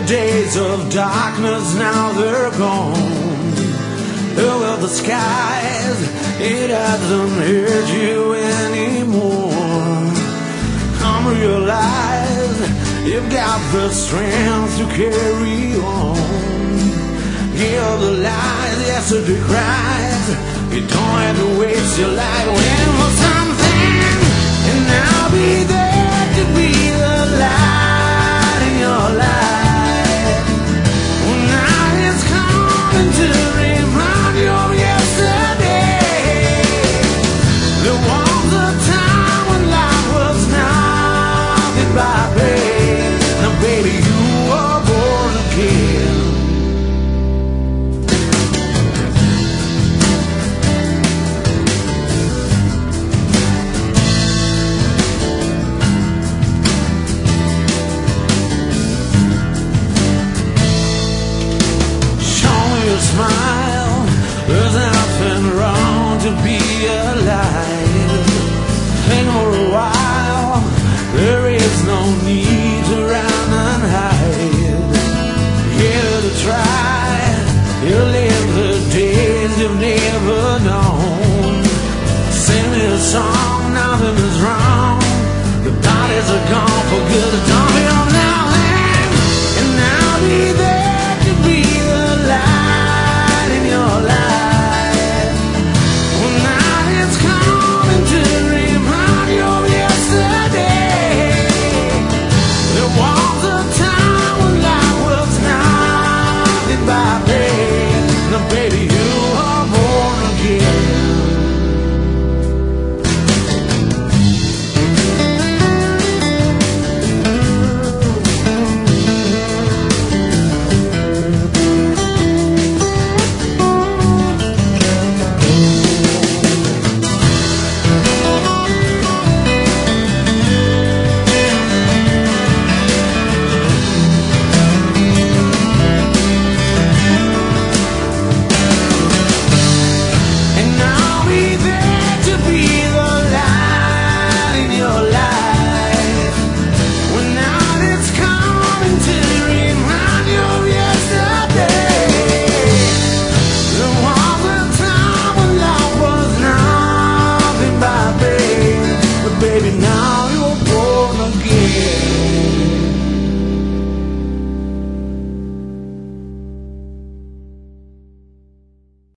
days of darkness, now they're gone. Over the skies, it hasn't hurt you anymore. Come realize you've got the strength to carry on. Give the lies, yesterday cries. You don't have to waste your life waiting for something, and I'll be there to be the light in your life. When night is coming to remind you of yesterday, there was a time when life was nothing but pain. Now baby, you are born again. Smile, there's nothing wrong to be alive. Think for a while, there is no need to run and hide. Give it a try, you'll live the days you've never known. Sing me a song, nothing is wrong. The bodies are gone for good.